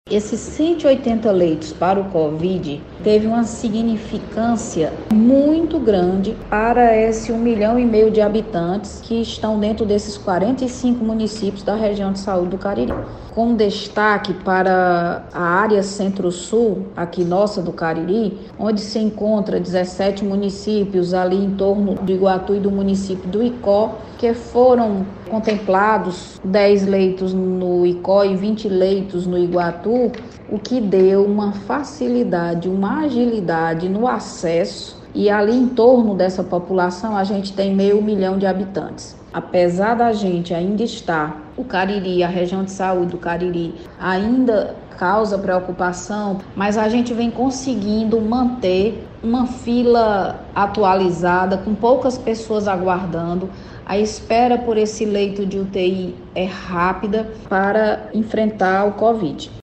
Esses 180 leitos para o Covid teve uma significância muito grande para esse 1,5 milhão de habitantes que estão dentro desses 45 municípios da região de saúde do Cariri. Com destaque para a área centro-sul, aqui nossa do Cariri, onde se encontra 17 municípios ali em torno do Iguatu e do município do Icó, que foram contemplados 10 leitos no Icó e 20 leitos no Iguatu, o que deu uma facilidade, uma agilidade no acesso, e ali em torno dessa população a gente tem 500 mil de habitantes. Apesar da gente ainda estar, o Cariri, a região de saúde do Cariri ainda causa preocupação, mas a gente vem conseguindo manter uma fila atualizada, com poucas pessoas aguardando. A espera por esse leito de UTI é rápida para enfrentar o Covid.